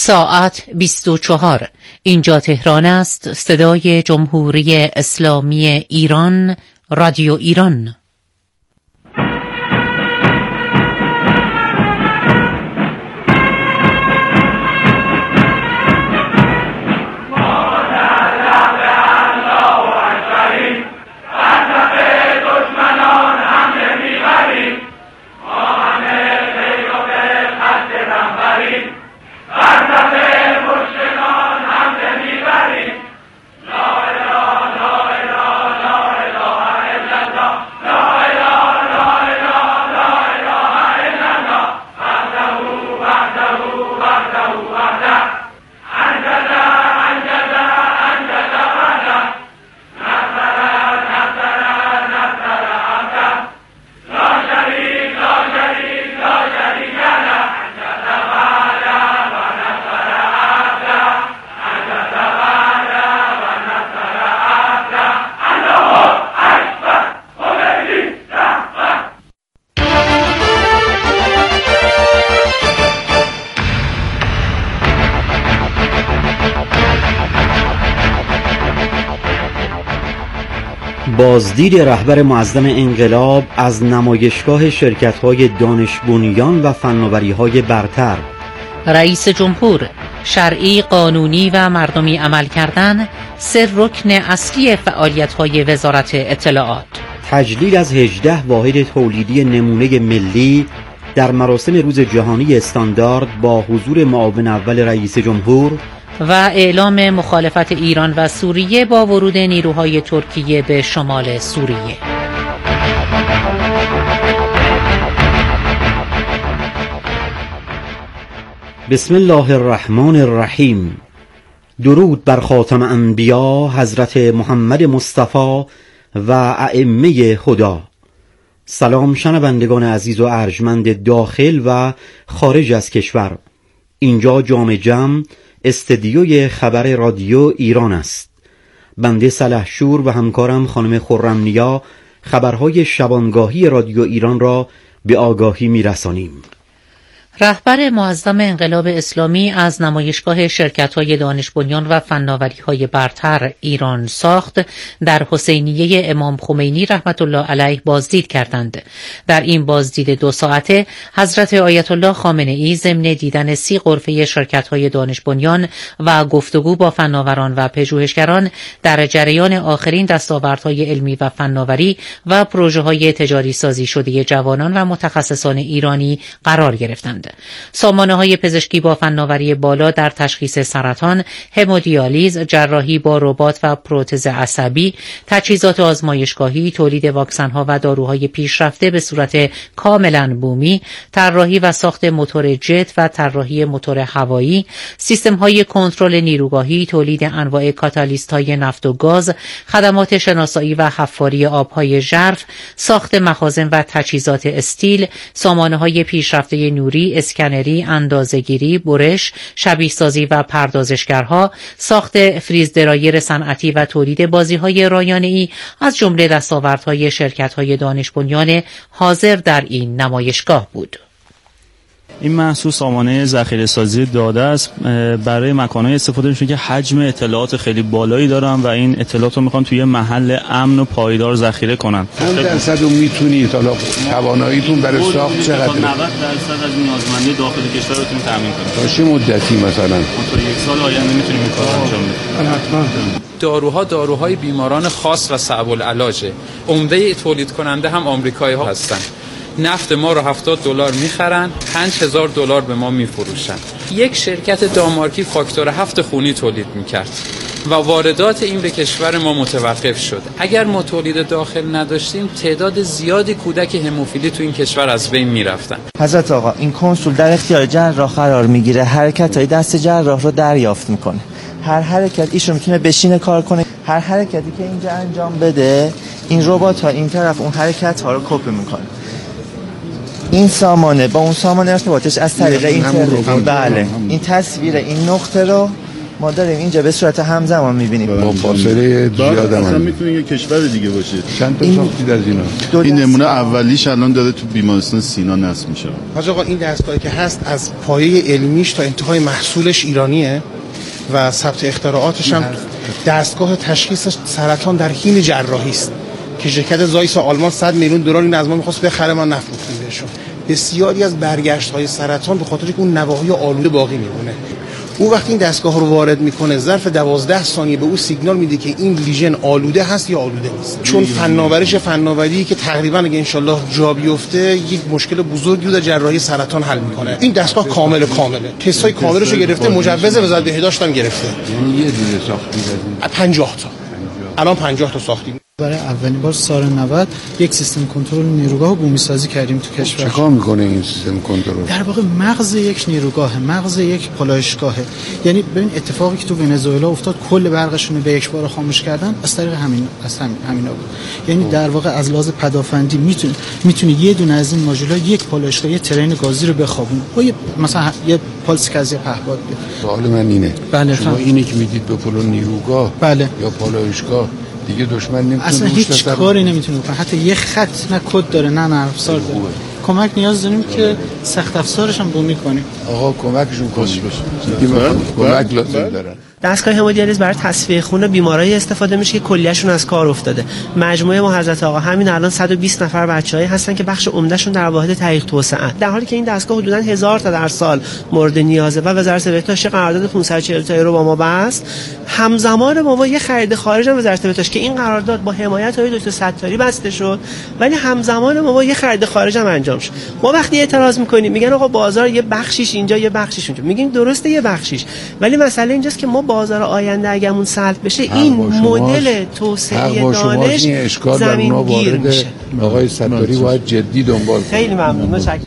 ساعت 24. اینجا تهران است. صدای جمهوری اسلامی ایران، رادیو ایران. بازدید رهبر معظم انقلاب از نمایشگاه شرکت‌های دانش بنیان و فناوری‌های برتر. رئیس جمهور: شرعی، قانونی و مردمی عمل کردن 3 رکن اصلی فعالیت‌های وزارت اطلاعات. تجلیل از 18 واحد تولیدی نمونه ملی در مراسم روز جهانی استاندارد با حضور معاون اول رئیس جمهور و اعلام مخالفت ایران و سوریه با ورود نیروهای ترکیه به شمال سوریه. بسم الله الرحمن الرحیم. درود بر خاتم انبیا حضرت محمد مصطفی و ائمه خدا. سلام شنوندگان عزیز و ارجمند داخل و خارج از کشور. اینجا جام جم استدیوی خبر رادیو ایران است. بنده سلحشور و همکارم خانم خرمنیا خبرهای شبانگاهی رادیو ایران را به آگاهی می‌رسانیم. رهبر معظم انقلاب اسلامی از نمایشگاه شرکت‌های دانش بنیان و فناوری‌های برتر ایران ساخت در حسینیه امام خمینی رحمت الله علیه بازدید کردند. در این بازدید 2 ساعته حضرت آیت الله خامنه‌ای ضمن دیدن 30 غرفه شرکت‌های دانش بنیان و گفتگو با فناوران و پژوهشگران در جریان آخرین دستاوردهای علمی و فناوری و پروژه‌های تجاری سازی شده جوانان و متخصصان ایرانی قرار گرفتند. سامانه‌های پزشکی با فناوری بالا در تشخیص سرطان، همودیالیز، جراحی با ربات و پروتز عصبی، تجهیزات آزمایشگاهی، تولید واکسن‌ها و داروهای پیشرفته به صورت کاملاً بومی، طراحی و ساخت موتور جت و طراحی موتور هوایی، سیستم‌های کنترل نیروگاهی، تولید انواع کاتالیست‌های نفت و گاز، خدمات شناسایی و حفاری آب‌های ژرف، ساخت مخازن و تجهیزات استیل، سامانه‌های پیشرفته نوری، اسکنری، اندازه‌گیری، برش، شبیه سازی و پردازشگرها، ساخت فریز درایر صنعتی و تولید بازی‌های رایانه‌ای از جمله دستاوردهای شرکت‌های دانش بنیان حاضر در این نمایشگاه بود. این محصول سامانه ذخیره سازی داده است. برای مکان‌های استفاده میشه که حجم اطلاعات خیلی بالایی دارن و این اطلاعات رو میخوان توی محل امن و پایدار ذخیره کنن. چند درصد رو میتونید حالا تواناییتون برای ساخت چقدر؟ 90% از نیازمندی داخل کشورتون تامین کنید. تا چه مدتی مثلا؟ تا 1 سال آینده میتونیم این کارو انجام بدیم. داروها داروهای بیماران خاص و صعب العلاجه. عمده تولید کننده هم آمریکایی‌ها هستن. نفت ما رو $70 میخرن، $5000 به ما میفروشن. یک شرکت دانمارکی فاکتور 7 خونی تولید میکرد و واردات این به کشور ما متوقف شد. اگر ما تولید داخل نداشتیم تعداد زیادی کودک هموفیلی تو این کشور از بین میرفتن. حضرت آقا، این کنسول در اختیار جراح قرار میگیره، حرکت‌های دست جراح رو دریافت میکنه. هر حرکت ایشون میتونه بشینه کار کنه. هر حرکتی که اینجا انجام بده، این ربات‌ها این طرف اون حرکت‌ها رو کپی میکنه. این سامانه با اون سامانه ارتباطش از طریق اینترنت. بله، این تصویر این نقطه رو ما داریم اینجا به صورت همزمان می‌بینیم. با فاصله زیاد اصلا میتونه یه کشور دیگه باشه. چند تا ساختید از اینا؟ این نمونه اولیش الان داره تو بیمارستان سینا نصب میشه. حاج آقا این دستگاهی که هست از پایه علمیش تا انتهای محصولش ایرانیه و ثبت اختراعاتش هم دستگاه تشخیص سرطان در حین جراحی است که شرکت زایس آلمان 100 میلیون دلار این از ما می‌خواست بخره، ما نفروختیم بهشون. بسیاری از برگشت‌های سرطان به خاطر که اون نواحی آلوده باقی میمونه. او وقتی این دستگاه رو وارد میکنه ظرف 12 ثانیه به او سیگنال میده که این لیژن آلوده هست یا آلوده نیست. چون فناوری که تقریبا اگه انشالله جا بیفته یک مشکل بزرگی رو در جراحی سرطان حل میکنه. این دستگاه کامله تستای کاملش رو گرفته، مجوز وزارت بهداشت هم گرفته. یعنی یه دونه ساختید از این 50 تا الان 50 تا ساختیم. برای اولین بار سال 90 یک سیستم کنترل نیروگاه رو بومی سازی کردیم تو کشور. چه کار میکنه این سیستم کنترل؟ در واقع مغز یک نیروگاه، مغز یک پالایشگاهه. یعنی ببین اتفاقی که تو ونزوئلا افتاد، کل برقشون رو به یک بار خاموش کردن از طریق همینا بود. یعنی در واقع از لحاظ پدافندی میتونه یه دونه از این ماژولا یک پالایشگاه، یه ترین گازی رو بخوابونه. با مثلا یه پالس که از یه پهپاد بیاد. سوال من اینه. بله شما اینی که میدید به پل نیروگاه بله. یا پالایشگاه دیگه دشمن نمیتونه اصلا هیچ کاری نمیتونه بکنه. حتی یه خط نه کد داره نه نرم افزار داره. کمک نیاز داریم که سخت افزارش هم بومی کنیم. آقا کمکشون کنیم. کمک لازم دارن. دستگاه همودیالیز برای تصفیه خون بیمارای استفاده میشه که کلیهشون از کار افتاده. مجموعه ما حضرت آقا همین الان 120 نفر بچه‌ای هستن که بخش عمدهشون در واحد تحقیق توسعه، در حالی که این دستگاه حدوداً 1000 تا در سال مورد نیازه و وزارت بهداشت قرارداد 540 تایی رو با ما بست. همزمان با ما یه خرید خارج هم وزارت بهداشت که این قرارداد با حمایت های دکتر ستاری بسته شد، ولی همزمان ما یه خرید خارج هم انجام شد. ما وقتی اعتراض می‌کنیم میگن آقا بازار یه بخشیش اینجا یه بخشیش اونجا، میگیم درسته یه بخشیش، ولی مسئله اینجاست که ما بازار آینده اگمون سلب بشه این مدل توسعه دانش زمینگیر میشه. آقای ستاری باید جدی دنبال کنه. خیلی ممنون. متشکرم.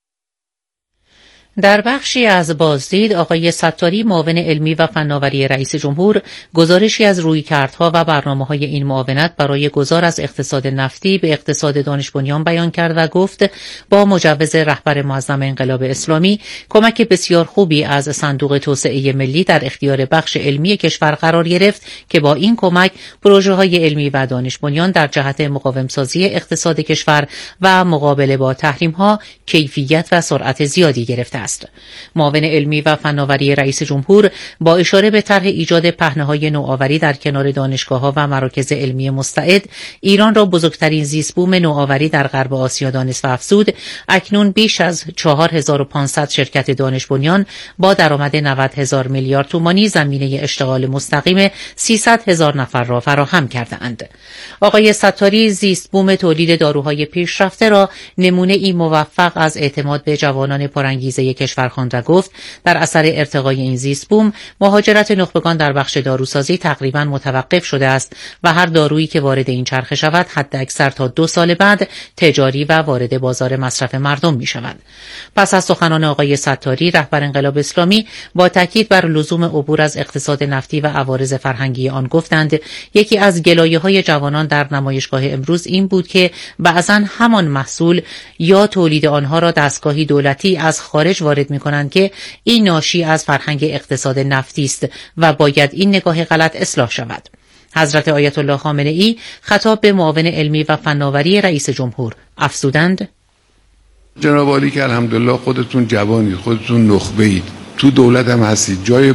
در بخشی از بازدید، آقای ستاری معاون علمی و فناوری رئیس جمهور گزارشی از رویکردها و برنامه‌های این معاونت برای گذار از اقتصاد نفتی به اقتصاد دانش بنیان بیان کرد و گفت با مجوز رهبر معظم انقلاب اسلامی کمک بسیار خوبی از صندوق توسعه ملی در اختیار بخش علمی کشور قرار گرفت که با این کمک پروژه‌های علمی و دانش بنیان در جهت مقاوم‌سازی اقتصاد کشور و مقابله با تحریم‌ها کیفیت و سرعت زیادی گرفته است. معاون علمی و فناوری رئیس جمهور با اشاره به طرح ایجاد پهنه‌های نوآوری در کنار دانشگاه‌ها و مراکز علمی مستعد، ایران را بزرگترین زیستبوم نوآوری در غرب آسیا دانست و افزود. اکنون بیش از 4500 شرکت دانش بنیان با درآمد 90,000 میلیارد تومانی زمینه اشتغال مستقیم 300,000 نفر را فراهم کرده‌اند. آقای ستاری زیستبوم تولید داروهای پیشرفته را نمونه ای موفق از اعتماد به جوانان پرانگیزه کشور خواند و گفت در اثر ارتقای این زیستبوم مهاجرت نخبگان در بخش داروسازی تقریبا متوقف شده است و هر دارویی که وارد این چرخه شود حد اکثر تا 2 سال بعد تجاری و وارد بازار مصرف مردم می شود. پس از سخنان آقای ستاری، رهبر انقلاب اسلامی با تاکید بر لزوم عبور از اقتصاد نفتی و عوارض فرهنگی آن گفتند یکی از گلایه‌های جوانان در نمایشگاه امروز این بود که بعضاً همان محصول یا تولید آنها را دستگاهی دولتی از خارج وارد می‌کنند که این ناشی از فرهنگ اقتصاد نفتی است و باید این نگاه غلط اصلاح شود. حضرت آیت الله خامنه‌ای خطاب به معاون علمی و فناوری رئیس جمهور افزودند: جناب عالی که الحمدلله خودتون جوانید، خودتون نخبه‌اید، تو دولت هم هستید، جای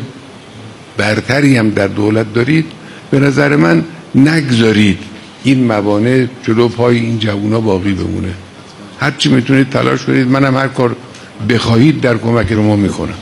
برتری هم در دولت دارید، به نظر من نگذارید این موانع جلو پای این جوونا باقی بمونه. هر چی میتونید تلاش کنید، منم هر کار بخواهید در کمک رو ما میکنم.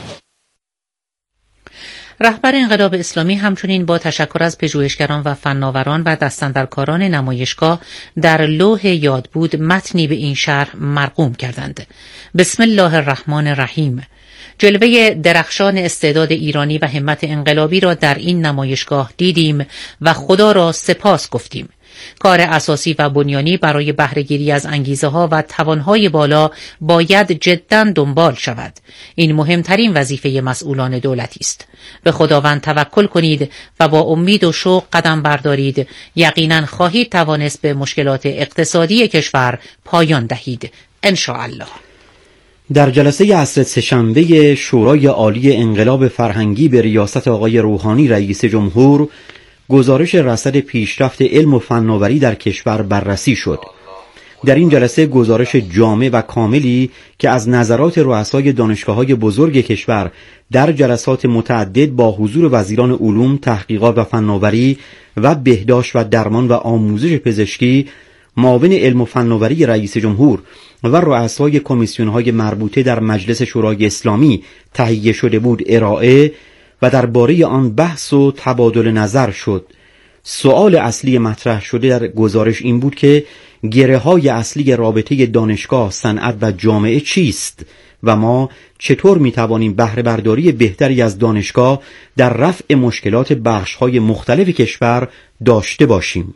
رهبر انقلاب اسلامی همچنین با تشکر از پژوهشگران و فناوران و دستاندرکاران نمایشگاه در لوح یاد بود متنی به این شرح مرقوم کردند. بسم الله الرحمن الرحیم. جلوه درخشان استعداد ایرانی و همت انقلابی را در این نمایشگاه دیدیم و خدا را سپاس گفتیم. کار اساسی و بنیانی برای بهره‌گیری از انگیزه‌ها و توان‌های بالا باید جداً دنبال شود. این مهمترین وظیفه مسئولان دولتی است. به خداوند توکل کنید و با امید و شوق قدم بردارید. یقیناً خواهید توانست به مشکلات اقتصادی کشور پایان دهید. ان شاء الله. در جلسه عصر سه‌شنبه شورای عالی انقلاب فرهنگی به ریاست آقای روحانی رئیس جمهور، گزارش رصد پیشرفت علم و فناوری در کشور بررسی شد. در این جلسه گزارش جامع و کاملی که از نظرات رؤسای دانشگاه‌های بزرگ کشور در جلسات متعدد با حضور وزیران علوم، تحقیقات و فناوری و بهداشت و درمان و آموزش پزشکی، معاون علم و فناوری رئیس جمهور و رؤسای کمیسیون‌های مربوطه در مجلس شورای اسلامی تهیه شده بود ارائه و درباره آن بحث و تبادل نظر شد. سؤال اصلی مطرح شده در گزارش این بود که گره‌های اصلی رابطه دانشگاه، صنعت و جامعه چیست و ما چطور می‌توانیم بهره برداری بهتری از دانشگاه در رفع مشکلات بخش‌های مختلف کشور داشته باشیم.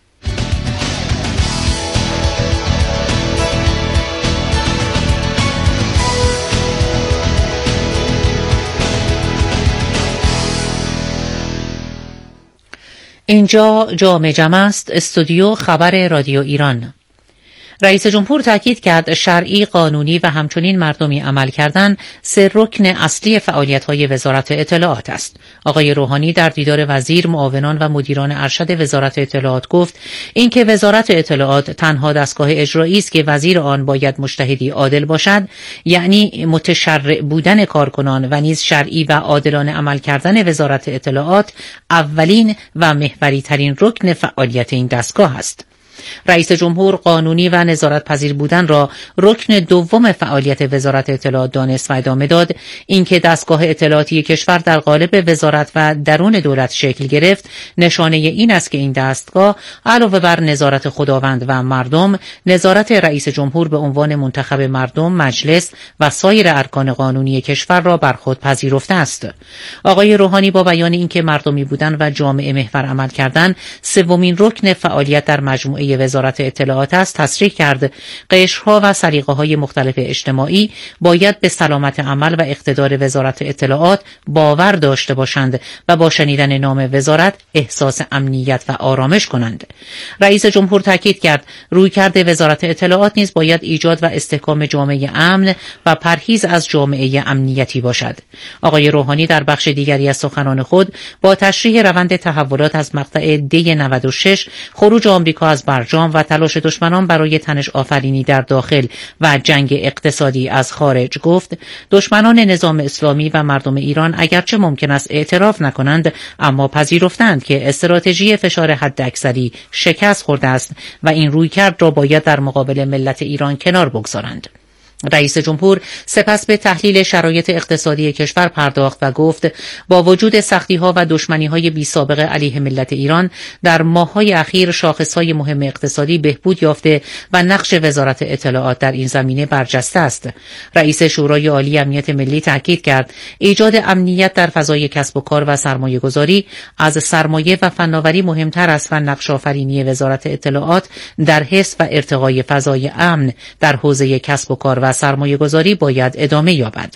اینجا جامع جمع است، استودیو خبر رادیو ایران. رئیس جمهور تاکید کرد شرعی، قانونی و همچنین مردمی عمل کردن 3 رکن اصلی فعالیت‌های وزارت اطلاعات است. آقای روحانی در دیدار وزیر، معاونان و مدیران ارشد وزارت اطلاعات گفت اینکه وزارت اطلاعات تنها دستگاه اجرایی است که وزیر آن باید مجتهدی عادل باشد، یعنی متشرع بودن کارکنان و نیز شرعی و عادلانه عمل کردن وزارت اطلاعات اولین و محوری ترین رکن فعالیت این دستگاه است. رئیس جمهور قانونی و نظارت پذیر بودن را رکن دوم فعالیت وزارت اطلاعات دانست و ادامه داد اینکه دستگاه اطلاعاتی کشور در قالب وزارت و درون دولت شکل گرفت نشانه این است که این دستگاه علاوه بر نظارت خداوند و مردم، نظارت رئیس جمهور به عنوان منتخب مردم، مجلس و سایر ارکان قانونی کشور را بر خود پذیرفته است. آقای روحانی با بیان اینکه مردمی بودن و جامعه محور عمل کردن سومین رکن فعالیت در مجموعه وزارت اطلاعات است، تصریح کرد قشرها و سلیقه‌های مختلف اجتماعی باید به سلامت عمل و اقتدار وزارت اطلاعات باور داشته باشند و با شنیدن نام وزارت احساس امنیت و آرامش کنند. رئیس جمهور تاکید کرد رویکرد وزارت اطلاعات نیز باید ایجاد و استحکام جامعه امن و پرهیز از جامعه امنیتی باشد. آقای روحانی در بخش دیگری از سخنان خود با تشریح روند تحولات از مقطع دی 96 خروج آمریکا از برجام و تلاش دشمنان برای تنش آفرینی در داخل و جنگ اقتصادی از خارج گفت دشمنان نظام اسلامی و مردم ایران اگرچه ممکن است اعتراف نکنند اما پذیرفتند که استراتژی فشار حداکثری شکست خورده است و این رویکرد را باید در مقابل ملت ایران کنار بگذارند. رئیس جمهور سپس به تحلیل شرایط اقتصادی کشور پرداخت و گفت با وجود سختی‌ها و دشمنی‌های بی‌سابقه علیه ملت ایران در ماه‌های اخیر شاخص‌های مهم اقتصادی بهبود یافته و نقش وزارت اطلاعات در این زمینه برجسته است. رئیس شورای عالی امنیت ملی تاکید کرد ایجاد امنیت در فضای کسب و کار و سرمایه‌گذاری از سرمایه و فناوری مهمتر است و نقش آفرینی وزارت اطلاعات در حفظ و ارتقای فضای امن در حوزه کسب و کار و سرمایه‌گذاری باید ادامه یابد.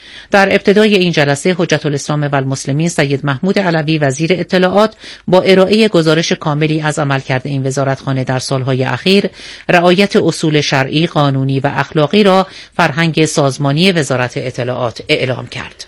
در ابتدای این جلسه حجت الاسلام و المسلمین سید محمود علوی وزیر اطلاعات با ارائه گزارش کاملی از عملکرد این وزارتخانه در سالهای اخیر، رعایت اصول شرعی، قانونی و اخلاقی را فرهنگ سازمانی وزارت اطلاعات اعلام کرد.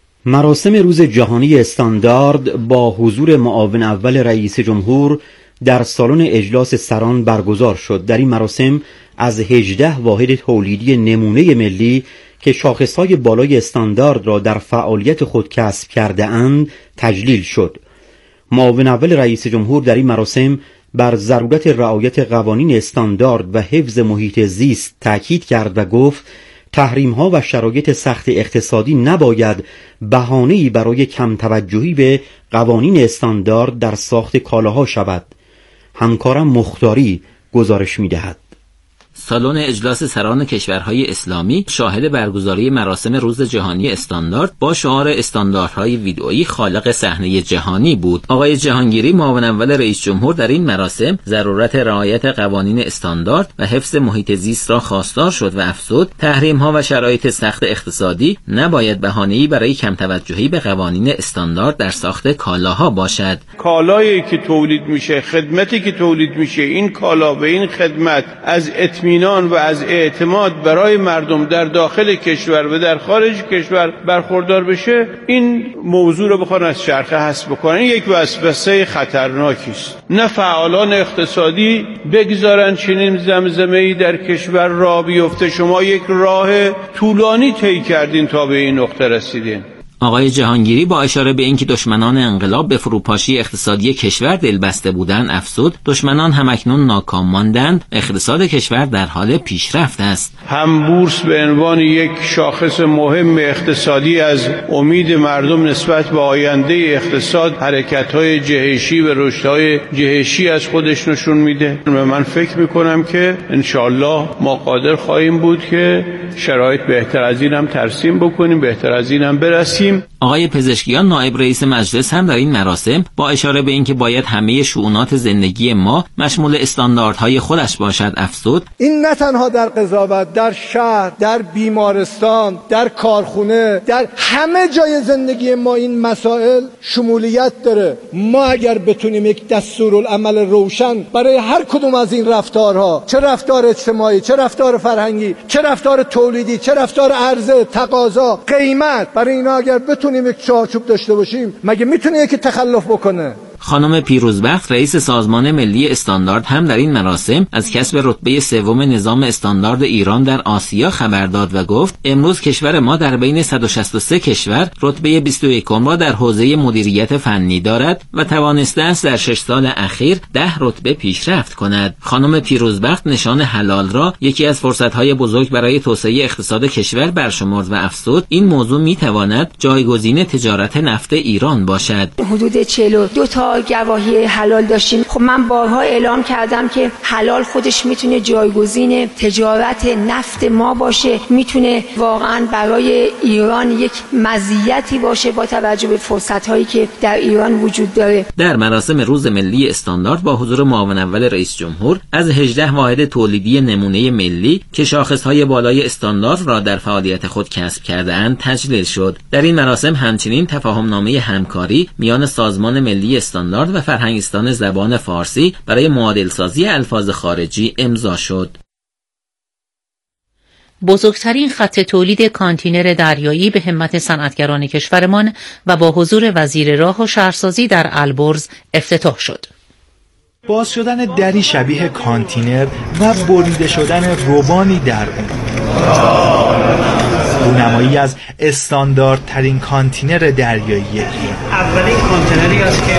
مراسم روز جهانی استاندارد با حضور معاون اول رئیس جمهور در سالن اجلاس سران برگزار شد. در این مراسم از 18 واحد تولیدی نمونه ملی که شاخصهای بالای استاندارد را در فعالیت خود کسب کرده اند تجلیل شد. معاون اول رئیس جمهور در این مراسم بر ضرورت رعایت قوانین استاندارد و حفظ محیط زیست تاکید کرد و گفت تحریم‌ها و شرایط سخت اقتصادی نباید بهانه‌ای برای کم توجهی به قوانین استاندارد در ساخت کالاها شود. همکارم مختاری گزارش می‌دهد. سالن اجلاس سران کشورهای اسلامی شاهد برگزاری مراسم روز جهانی استاندارد با شعار استانداردهای ویدئویی خالق صحنه جهانی بود. آقای جهانگیری معاون اول رئیس جمهور در این مراسم ضرورت رعایت قوانین استاندارد و حفظ محیط زیست را خواستار شد و افزود تحریم‌ها و شرایط سخت اقتصادی نباید بهانه‌ای برای کم توجهی به قوانین استاندارد در ساخت کالاها باشد. کالایی که تولید میشه، خدمتی که تولید میشه، این کالا و این خدمت از اطمینان اطمینان و از اعتماد برای مردم در داخل کشور و در خارج کشور برخوردار بشه، این موضوع رو بخوان از چرخه حذف بکنن. این یک وسوسه خطرناکی است. نه فعالان اقتصادی بگذارن چنین زمزمه‌ای در کشور راه بیفته. شما یک راه طولانی طی کردین تا به این نقطه رسیدین. آقای جهانگیری با اشاره به اینکه دشمنان انقلاب به فروپاشی اقتصادی کشور دلبسته بودند افزود دشمنان همکنون ناکام ماندند، اقتصاد کشور در حال پیشرفت است. هم بورس به عنوان یک شاخص مهم اقتصادی از امید مردم نسبت به آینده اقتصاد حرکت‌های جهشی و رشدهای جهشی از خودش نشون میده و من فکر میکنم که انشالله ما قادر خواهیم بود که شرایط بهتر از این هم ترسیم بکنیم، بهتر از این هم برسیم. آقای پزشکیان نایب رئیس مجلس هم در این مراسم با اشاره به اینکه باید همه شؤونات زندگی ما مشمول استانداردهای خودش باشد افزود این نه تنها در قضاوت، در شهر، در بیمارستان، در کارخونه، در همه جای زندگی ما این مسائل شمولیت داره. ما اگر بتونیم یک دستورالعمل روشن برای هر کدوم از این رفتارها، چه رفتار اجتماعی، چه رفتار فرهنگی، چه رفتار تولیدی، چه رفتار عرضه، تقاضا، قیمت، برای اینا اگر بتونیم یک چارچوب داشته باشیم، مگه میتونه یکی تخلف بکنه؟ خانم پیروزبخت رئیس سازمان ملی استاندارد هم در این مراسم از کسب رتبه سوم نظام استاندارد ایران در آسیا خبر داد و گفت امروز کشور ما در بین 163 کشور رتبه 21 را در حوزه مدیریت فنی دارد و توانسته است در 6 سال اخیر 10 رتبه پیشرفت کند. خانم پیروزبخت نشان حلال را یکی از فرصت‌های بزرگ برای توسعه اقتصاد کشور برشمرد و افزود این موضوع می‌تواند جایگزین تجارت نفت ایران باشد. حدود 42 تا گواهی حلال داشتیم. خب من بارها اعلام کردم که حلال خودش میتونه جایگزین تجارت نفت ما باشه، میتونه واقعا برای ایران یک مزیتی باشه با توجه به فرصت‌هایی که در ایران وجود داره. در مراسم روز ملی استاندارد با حضور معاون اول رئیس جمهور از 18 واحد تولیدی نمونه ملی که شاخص‌های بالای استاندارد را در فعالیت خود کسب کرده‌اند تجلیل شد. در این مراسم همچنین تفاهمنامه همکاری میان سازمان ملی استاندارد و فرهنگستان زبان فارسی برای معادل‌سازی الفاظ خارجی امضا شد. بزرگترین خط تولید کانتینر دریایی به همت صنعتگران کشورمان و با حضور وزیر راه و شهرسازی در البرز افتتاح شد. باز شدن دری شبیه کانتینر و بریده شدن روبانی در اون، رونمایی از استانداردترین کانتینر دریایی ایران. اولین کانتینری است که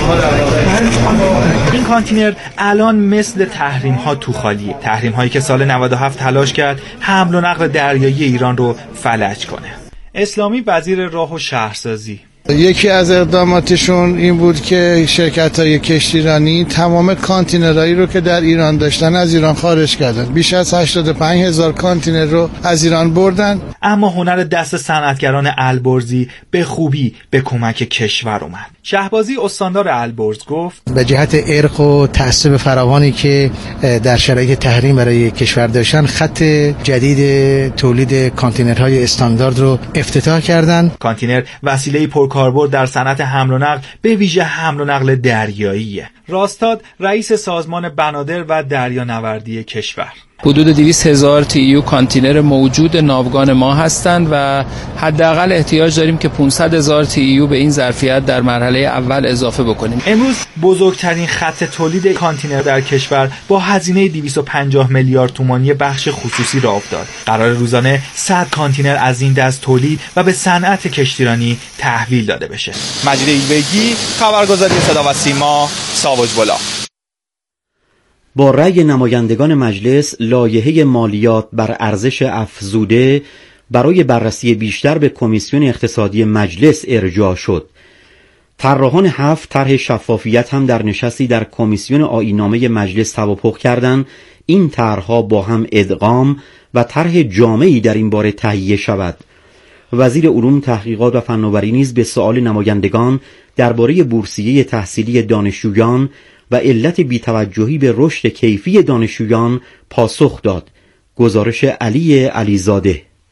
این کانتینر الان مثل تحریم ها تو خالیه، تحریم هایی که سال 97 تلاش کرد حمل و نقل دریایی ایران رو فلج کنه. اسلامی وزیر راه و شهرسازی یکی از اقداماتشون این بود که شرکت‌های کشتیرانی تمام کانتینرهایی رو که در ایران داشتن از ایران خارج کردن. بیش از 85,000 کانتینر رو از ایران بردن. اما هنر دست صنعتگران البرزی به خوبی به کمک کشور اومد. شهبازی استاندار البرز گفت به جهت ارق و تعصب فراوانی که در شرایط تحریم برای کشور داشتن، خط جدید تولید کانتینرهای استاندارد رو افتتاح کردن. کانتینر وسیله پرکاربرد در صنعت حمل و نقل، به ویژه حمل و نقل دریاییه. راستاد رئیس سازمان بنادر و دریانوردی کشور: حدود 200,000 TEU کانتینر موجود ناوگان ما هستند و حداقل احتیاج داریم که 500,000 TEU به این ظرفیت در مرحله اول اضافه بکنیم. امروز بزرگترین خط تولید کانتینر در کشور با هزینه 250 میلیارد تومانی بخش خصوصی راه افتاد. قرار روزانه 100 کانتینر از این دست تولید و به صنعت کشتیرانی تحویل داده بشه. مجید ایلبگی، خبرگزاری صدا و سیما، ساوج بلا. با رأی نمایندگان مجلس لایحه مالیات بر ارزش افزوده برای بررسی بیشتر به کمیسیون اقتصادی مجلس ارجاع شد. طراحان 7 طرح شفافیت هم در نشستی در کمیسیون آیین‌نامه مجلس توافق کردند این طرح‌ها با هم ادغام و طرح جامعی در این باره تهیه شود. وزیر علوم، تحقیقات و فناوری نیز به سؤال نمایندگان درباره بورسیه تحصیلی دانشجویان و علت بی‌توجهی به رشد کیفی دانشجویان پاسخ داد. گزارش علی علیزاده.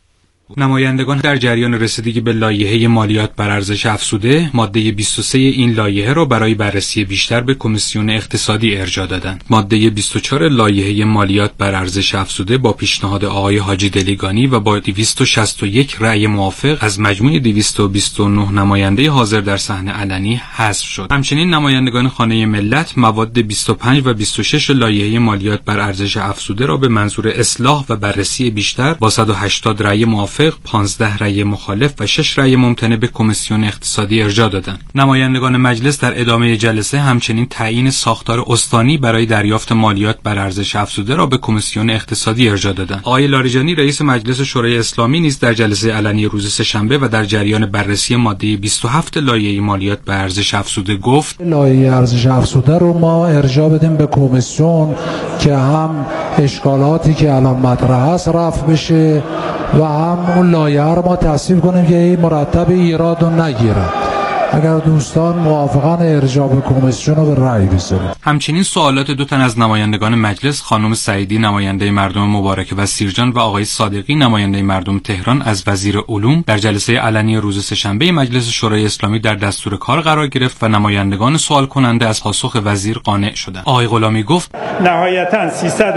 بود. نمایندگان در جریان رسیدگی به لایحه مالیات بر ارزش افزوده ماده 23 این لایحه را برای بررسی بیشتر به کمیسیون اقتصادی ارجاع دادند. ماده 24 لایحه مالیات بر ارزش افزوده با پیشنهاد آقای حاجی دلیگانی و با 261 رأی موافق از مجموع 229 نماینده حاضر در صحن علنی حذف شد. همچنین نمایندگان خانه ملت مواد 25 و 26 لایحه مالیات بر ارزش افزوده را به منظور اصلاح و بررسی بیشتر با 180 رأی موافق، 15 رأی مخالف و 6 رأی ممتنع به کمیسیون اقتصادی ارجاع دادند. نمایندگان مجلس در ادامه جلسه همچنین تعیین ساختار استانی برای دریافت مالیات بر ارزش افزوده را به کمیسیون اقتصادی ارجاع دادند. آقای لاریجانی رئیس مجلس شورای اسلامی نیز در جلسه علنی روز سه‌شنبه و در جریان بررسی ماده 27 لایحه مالیات بر ارزش افزوده گفت: لایحه ارزش افزوده رو ما ارجاع بدیم به کمیسیون که هم اشکالاتی که الان مطرح است رفع بشه و هم اون لایحه رو ما تصویب کنیم که این مرتب ایراد رو نگیره. اگر دوستان موافقان ارجاع به کمیسیون رو به رأی بذاریم. همچنین سوالات دو تن از نمایندگان مجلس، خانم سعیدی نماینده مردم مبارک و سیرجان و آقای صادقی نماینده مردم تهران از وزیر علوم در جلسه علنی روز سه‌شنبه مجلس شورای اسلامی در دستور کار قرار گرفت و نمایندگان سوال کننده از پاسخ وزیر قانع شدند. آقای غلامی گفت: نهایتاً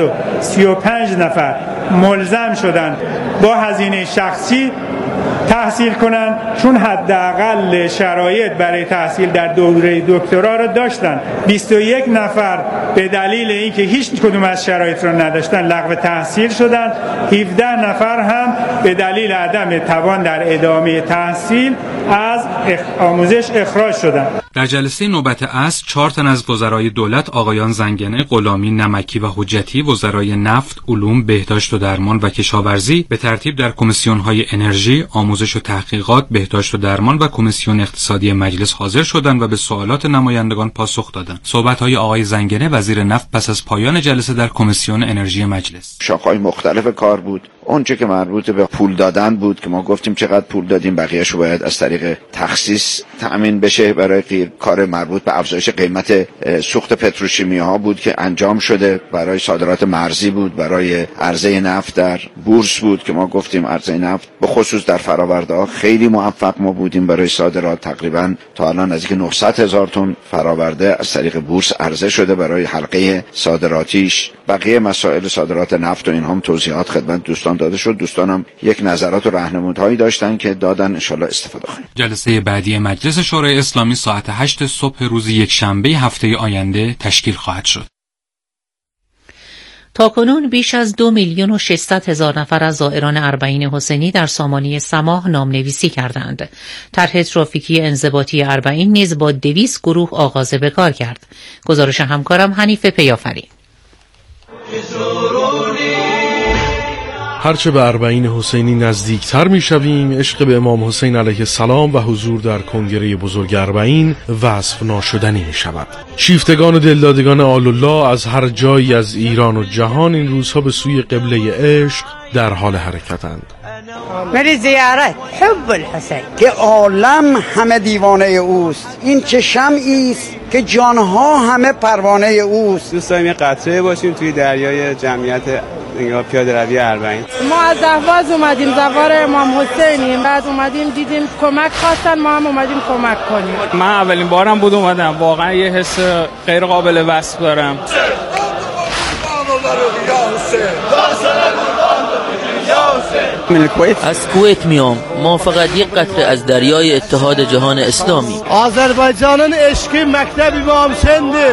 335 نفر ملزم شدند با هزینه شخصی تحصیل کنند، چون حداقل شرایط برای تحصیل در دوره دکترا را داشتند. 21 نفر به دلیل اینکه هیچ کدوم از شرایط را نداشتند لغو تحصیل شدند. 17 نفر هم به دلیل عدم توان در ادامه تحصیل از آموزش اخراج شدند. در جلسه نوبت عصر 4 تن از وزرای دولت، آقایان زنگنه، غلامی، نمکی و حجتی، وزرای نفت، علوم، بهداشت و درمان و کشاورزی به ترتیب در کمیسیون‌های انرژی، آموزش و تحقیقات، بهداشت و درمان و کمیسیون اقتصادی مجلس حاضر شدند و به سوالات نمایندگان پاسخ دادند. صحبت‌های آقای زنگنه وزیر نفت پس از پایان جلسه در کمیسیون انرژی مجلس: شاخه‌های مختلف کار بود. اونچه که مربوط به پول دادن بود که ما گفتیم چقدر پول دادیم، بقیه‌شو باید از طریق تخصیص تأمین بشه. برای کار مربوط به افزایش قیمت سوخت پتروشیمی ها بود که انجام شده، برای صادرات مرزی بود، برای عرضه نفت در بورس بود که ما گفتیم عرضه نفت به خصوص در فرآورده خیلی موفق ما بودیم برای صادرات. تقریبا تا الان نزدیک 900,000 تن فرآورده از طریق بورس عرضه شده برای حلقه صادراتیش. بقیه مسائل صادرات نفت و اینها هم توضیحات خدمت دوستان داده شد. دوستانم یک نظرات و راهنمودهایی داشتن که دادن، ان شاءالله استفاده کنیم. جلسه بعدی مجلس شورای اسلامی ساعت 8 صبح روز یکشنبه هفته آینده تشکیل خواهد شد. تاکنون بیش از 2,600,000 نفر از زائران اربعین حسینی در سامانه سماح نامنویسی کردند. طرح ترافیکی انضباطی اربعین نیز با 200 گروه آغاز به کار کرد. گزارش همکارم حنیف پیافری. هرچه به اربعین حسینی نزدیکتر میشویم، عشق به امام حسین علیه السلام و حضور در کنگره بزرگ اربعین وصف ناشدنی می شود. شیفتگان و دلدادگان آل‌الله از هر جایی از ایران و جهان این روزها به سوی قبله عشق در حال حرکتند. بری زیارت حب الحسین که عالم همه دیوانه اوست. این چه شمعی است که جانها همه پروانه اوست. دوست داریم یه قطره باشیم توی دریای جمعیت پیاده روی اربعین. ما از اهواز اومدیم، زوار امام حسینیم، بعد اومدیم دیدیم کمک خواستن، ما هم اومدیم کمک کنیم. من اولین بارم بود اومدم، واقعا یه حس غیر قابل وصف دارم. از کویت میام، ما فقط یک قطره از دریای اتحاد جهان اسلامی. آذربایجان'ın eşki مکتب امام حسین'dir.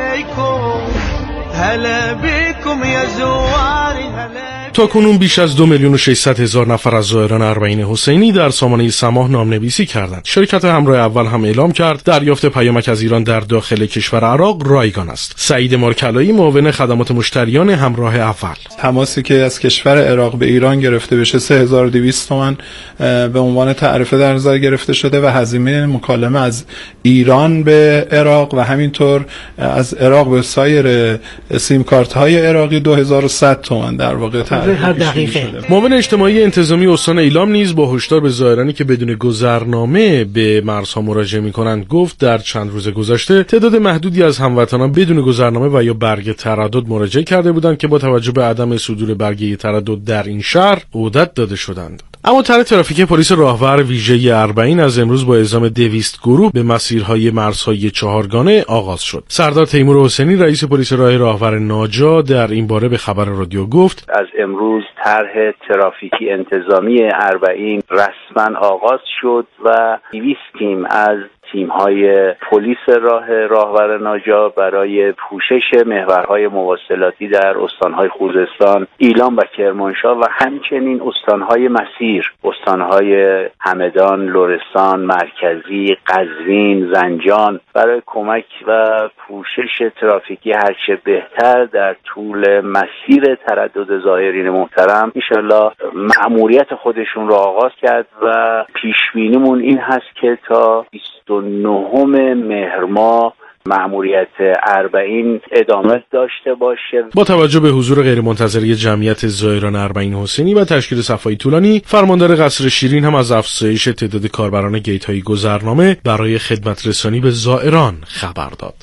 تاکنون بیش از 2,600,000 نفر از زائران اربعین حسینی در سامانه سماح نامنویسی کردند. شرکت همراه اول هم اعلام کرد دریافت پیامک از ایران در داخل کشور عراق رایگان است. سعید مارکلایی معاون خدمات مشتریان همراه اول: تماسی که از کشور عراق به ایران گرفته بشه 3200 تومان به عنوان تعرفه در نظر گرفته شده و هزینه مکالمه از ایران به عراق و همینطور از عراق به سایر سیم کارت های عراقی 2100 تومان در واقع هر دقیقه. معاون اجتماعی انتظامی استان ایلام نیز با هشدار به زائرانی که بدون گذرنامه به مرزها مراجعه می‌کنند گفت در چند روز گذشته تعداد محدودی از هموطنان بدون گذرنامه و یا برگ تردد مراجعه کرده بودند که با توجه به عدم صدور برگه تردد در این شهر عهدت داده شدند. اما طرح ترافیک پلیس راهور ویژه اربعین از امروز با اعزام 200 گروه به مسیرهای مرزهای چهارگانه آغاز شد. سردار تیمور حسینی رئیس پلیس راهور ناجا در این باره به خبر رادیو گفت: از امروز طرح ترافیکی انتظامی اربعین رسما آغاز شد و 200 تیم از تیم‌های پلیس راهور ناجا برای پوشش محورهای مواصلاتی در استان‌های خوزستان، ایلام و کرمانشاه و همچنین استان‌های مسیر، استان‌های همدان، لرستان، مرکزی، قزوین، زنجان برای کمک و پوشش ترافیکی هرچه بهتر در طول مسیر تردد زائرین محترم انشالله مأموریت خودشون را آغاز کرد و پیشبینیمون این هست که تا 29 مهر ماه مأموریت اربعین ادامه داشته باشه. با توجه به حضور غیرمنتظره جمعیت زائران اربعین حسینی و تشکیل صف‌های طولانی، فرماندار قصر شیرین هم از افزایش تعداد کاربران گیت‌های گذرنامه برای خدمت رسانی به زائران خبر داد.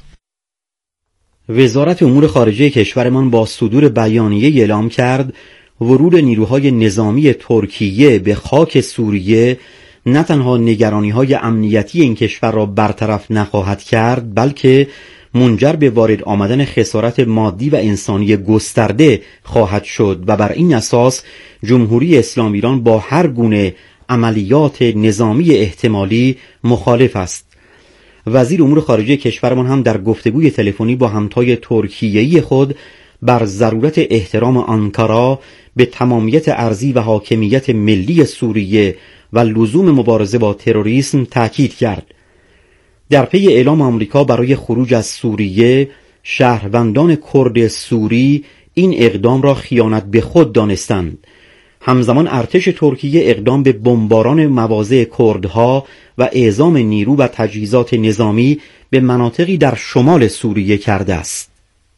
وزارت امور خارجه کشورمان با صدور بیانیه اعلام کرد ورود نیروهای نظامی ترکیه به خاک سوریه نه تنها نگرانی‌های امنیتی این کشور را برطرف نخواهد کرد، بلکه منجر به وارد آمدن خسارت مادی و انسانی گسترده خواهد شد و بر این اساس جمهوری اسلامی ایران با هر گونه عملیات نظامی احتمالی مخالف است. وزیر امور خارجه کشورمان هم در گفتگوی تلفنی با همتای ترکیه‌ای خود بر ضرورت احترام آنکارا به تمامیت ارضی و حاکمیت ملی سوریه و لزوم مبارزه با تروریسم تاکید کرد. در پی اعلام آمریکا برای خروج از سوریه، شهروندان کرد سوری این اقدام را خیانت به خود دانستند. همزمان ارتش ترکیه اقدام به بمباران مواضع کردها و اعزام نیرو و تجهیزات نظامی به مناطقی در شمال سوریه کرده است.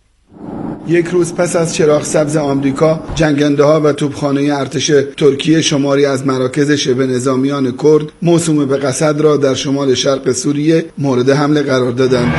یک روز پس از چراغ سبز آمریکا، جنگنده‌ها و توپخانه ارتش ترکیه شماری از مراکز شبه نظامیان کرد موسوم به قصد را در شمال شرق سوریه مورد حمله قرار دادند.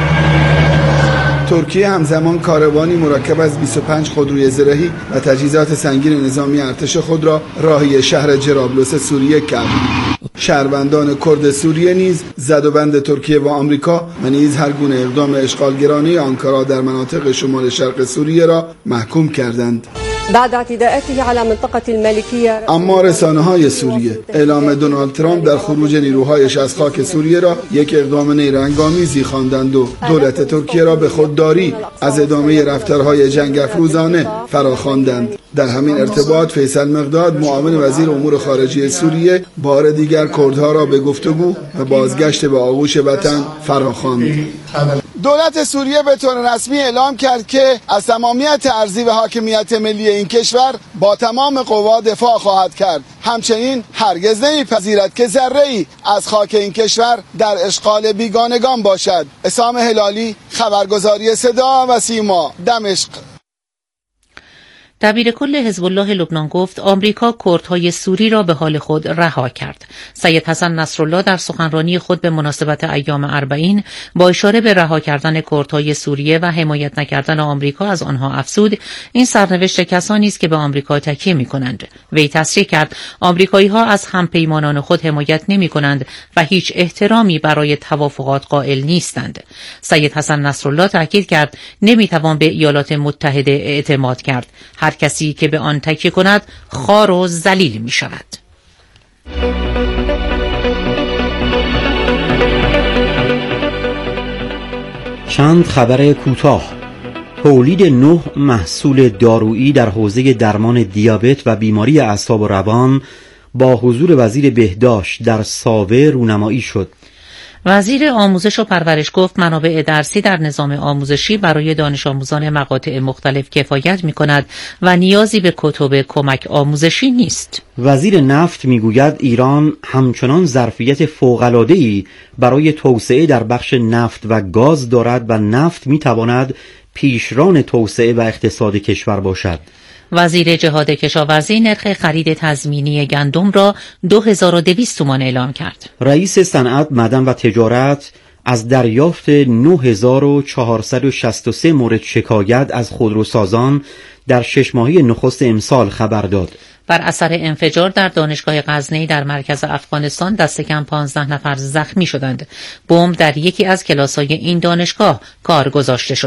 ترکیه همزمان کاروانی مرکب از 25 خودروی زرهی و تجهیزات سنگین نظامی ارتش خود را راهی شهر جرابلس سوریه کرد. شهروندان کرد سوریه نیز زدوبند ترکیه و آمریکا و نیز هر گونه اقدام اشغالگرانه آنکارا در مناطق شمال شرق سوریه را محکوم کردند. بعد اعتداءاته على منطقة المالكية. اما رسانه‌های سوریه اعلام دونالد ترامپ در خروج نیروهایش از خاک سوریه را یک اقدام نیرنگ‌آمیزی خواندند و دولت ترکیه را به خودداری از ادامه رفتارهای جنگ افروزانه فراخواندند. در همین ارتباط فیصل مقداد معاون وزیر امور خارجه سوریه بار دیگر کردها را به گفتگو و بازگشت به آغوش وطن فراخواند. دولت سوریه به طور رسمی اعلام کرد که از تمامیت ارضی و حاکمیت ملی این کشور با تمام قوا دفاع خواهد کرد. همچنین هرگز نمیپذیرد که ذره‌ای از خاک این کشور در اشغال بیگانگان باشد. اسام هلالی، خبرگزاری صدا و سیما، دمشق. دبیر کل حزب الله لبنان گفت آمریکا کردهای سوری را به حال خود رها کرد. سید حسن نصرالله در سخنرانی خود به مناسبت ایام اربعین با اشاره به رها کردن کردهای سوریه و حمایت نکردن آمریکا از آنها افزود این سرنوشت کسانی است که به آمریکا تکیه می‌کنند. وی تصریح کرد آمریکایی‌ها از همپیمانان خود حمایت نمی‌کنند و هیچ احترامی برای توافقات قائل نیستند. سید حسن نصرالله تاکید کرد نمی‌توان به ایالات متحده اعتماد کرد. هر کسی که به آن تکیه کند خوار و ذلیل می شود. چند خبر کوتاه. تولید 9 محصول دارویی در حوزه درمان دیابت و بیماری اعصاب و روان با حضور وزیر بهداشت در ساوه رونمایی شد. وزیر آموزش و پرورش گفت منابع درسی در نظام آموزشی برای دانش آموزان مقاطع مختلف کفایت می کند و نیازی به کتب کمک آموزشی نیست. وزیر نفت می گوید ایران همچنان ظرفیت فوق‌العاده‌ای برای توسعه در بخش نفت و گاز دارد و نفت می تواند پیشران توسعه و اقتصاد کشور باشد. وزیر جهاد کشاورزی نرخ خرید تضمینی گندم را 2200 تومان اعلام کرد. رئیس صنعت، معدن و تجارت از دریافت 9463 مورد شکایت از خودروسازان در 6 ماهه نخست امسال خبر داد. بر اثر انفجار در دانشگاه غزنی در مرکز افغانستان دست کم 15 نفر زخمی شدند. بمب در یکی از کلاس‌های این دانشگاه کار گذاشته شد.